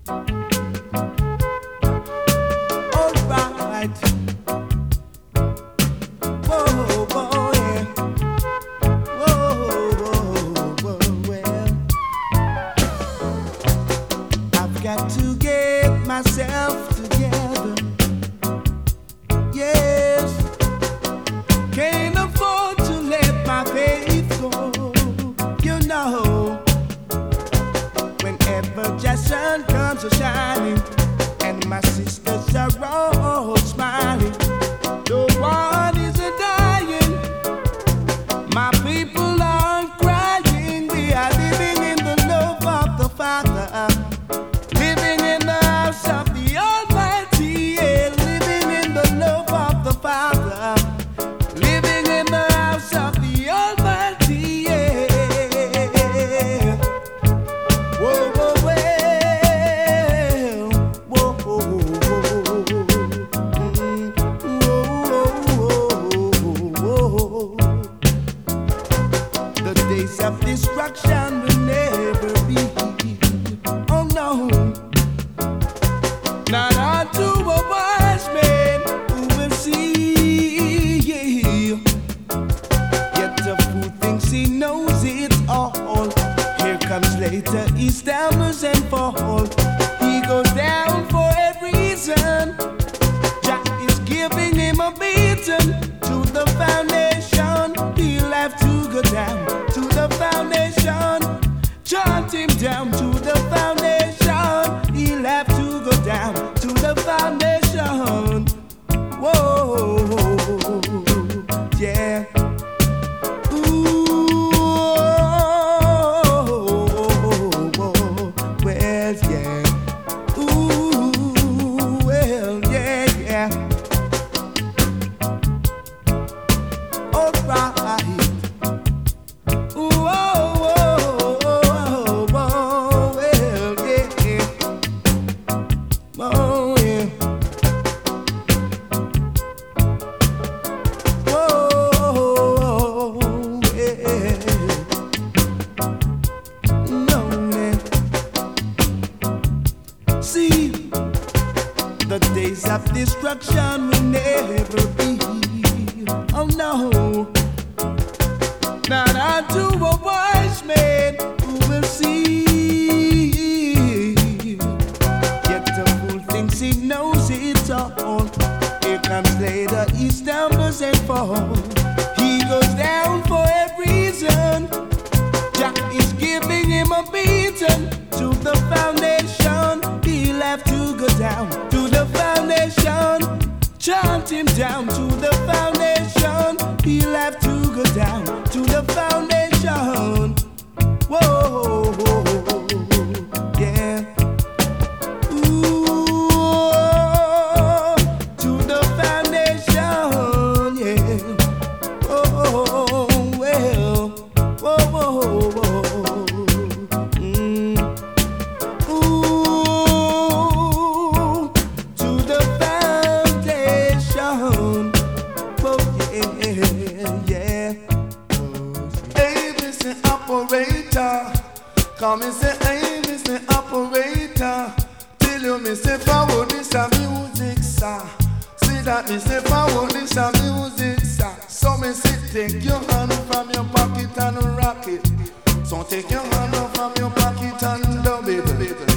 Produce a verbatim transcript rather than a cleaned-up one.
Alright. Whoa, whoa, yeah. Whoa, whoa, whoa, well. I've got to get myself together. Yes. Can't afford to let my faith go. You know, whenever the sun comes a shining and my sisters are all smiling, no one is a dying. My people aren't crying. We are living in the love of the Father, living in the house of the Almighty, yeah, living in the love of the Father, living in the house of the Almighty, yeah. Whoa, whoa, well, whoa, whoa, whoa, mm, whoa, whoa, whoa. The days of destruction will never be. Oh no, not unto a wise man who will see. Yet the fool thinks he knows it all. Here comes later, he stammers and falls. He goes down for a reason. Jah is giving him a beating. To the foundation, he'll have to go down. To the foundation, chant him down. To the foundation, he'll have to go down. To the foundation. Whoa, yeah. Ooh, well, yeah. Ooh, well, yeah, yeah. All right. Ooh, oh, oh, oh, oh, well, yeah. Oh, yeah. Whoa, yeah. No, man. See, the days of destruction will never be. Oh no, not unto a wise man who will see. Yet the fool thinks he knows it all. Here comes later, he stumbles and falls. He goes down for a reason. Jah is giving him a beating. To the foundation, he'll have to go down. To the foundation, chant him down. To the foundation, he'll have to go down. To the foundation. Whoa, yeah. Ooh, to the foundation, yeah. Oh, well, whoa, whoa, whoa. Mm. Ooh, to the foundation. Oh, yeah, yeah. Hey, Mister Operator, come and say, hey, Mister Operator, tell you, Mister Forward, this a music, sir. See that, Mister Forward, this a music, sir. So, me say, take your hand from your pocket and rock it. So, take your hand from your pocket and dub it.